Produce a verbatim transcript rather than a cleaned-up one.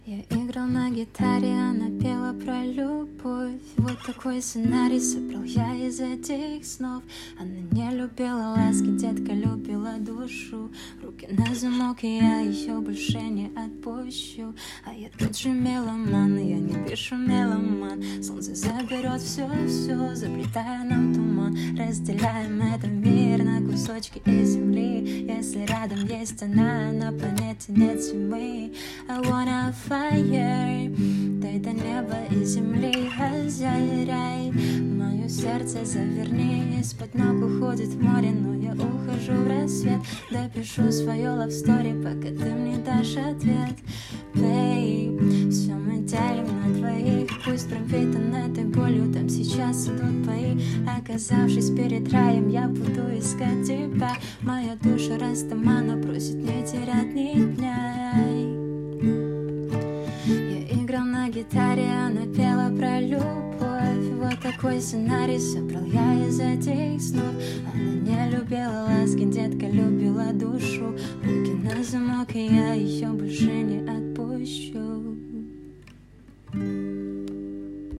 Я играл на гитаре, она пела про любовь. Вот такой сценарий собрал я из этих снов. Она не любила ласки, детка любила душу. Руки на замок, и я ее больше не отпущу. А я тот же меломан, я не пишу меломан. Солнце заберет все-все, заплетая нам туман. Разделяем этот мир на кусочки из земли. Если рядом есть она, на планете нет зимы. I wanna fire, дай до неба и земли озаряй. Мое сердце заверни, из-под ног уходит в море, но я ухожу в рассвет. Допишу свою love story, пока ты мне дашь ответ. Babe, все мы делим на двоих. Пусть пропитан этой болью, там сейчас идут бои. Оказавшись перед раем, я буду искать тебя. Моя душа растамана просит не терять ни дня. Я играл на гитаре, она пела про любовь. Вот такой сценарий собрал я из этих снов. Она не любила ласки, детка любила душу. Руки на замок, и я ее больше не отпущу.